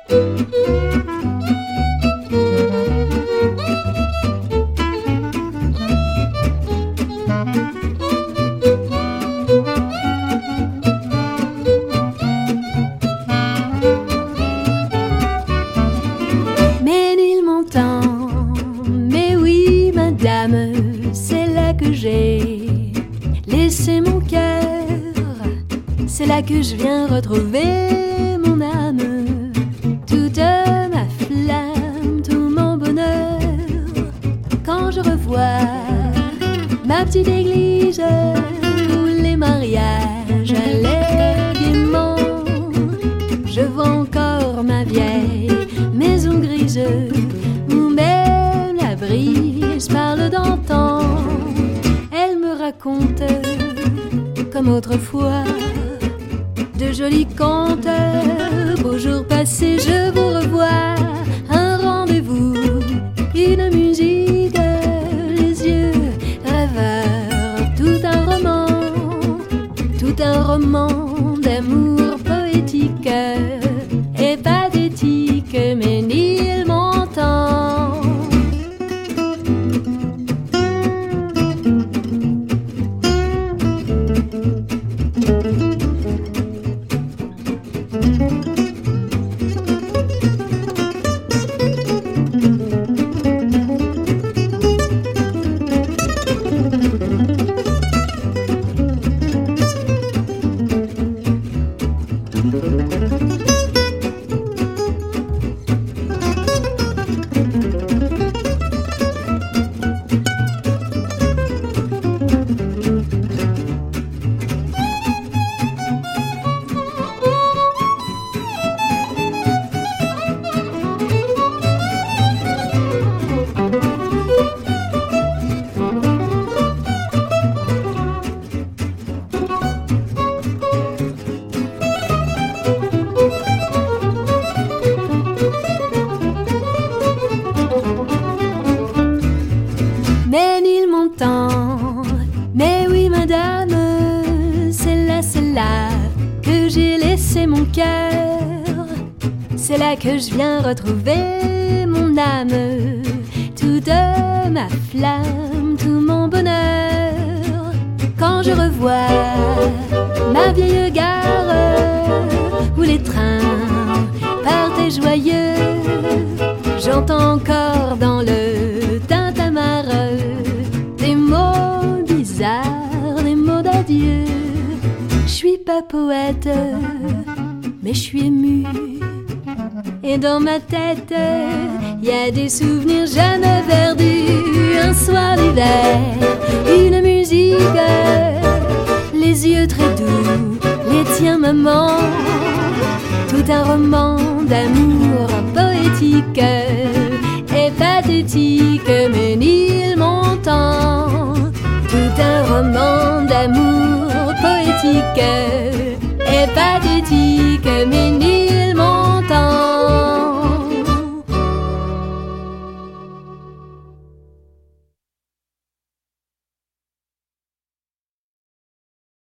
Mais oui, madame, c'est là que j'ai laissé mon cœur. C'est là que je viens retrouver mon âme, toute ma flamme, tout mon bonheur. Quand je revois ma petite église où les mariages allaient gaiement, je vois encore ma vieille maison grise où même la brise parle d'antan. Elle me raconte comme autrefois de jolis contes. Beaux jours passés, je vous revois. Un rendez-vous, une musique, les yeux rêveurs. Tout un roman d'amour poétique et pathétique, mais nul m'entend. Mais nul m'entend. Mais oui, madame, c'est là que j'ai laissé mon cœur. C'est là que je viens retrouver mon âme, toute ma flamme, tout mon bonheur. Quand je revois ma vieille gare où les trains partaient joyeux, j'entends encore dans le tintamarre des mots bizarres, des mots d'adieu. Je suis pas poète, mais je suis émue. Et dans ma tête, y a des souvenirs jamais perdus. Un soir d'hiver, une musique, les yeux très doux, les tiens maman. Tout un roman d'amour poétique et pathétique, mais ni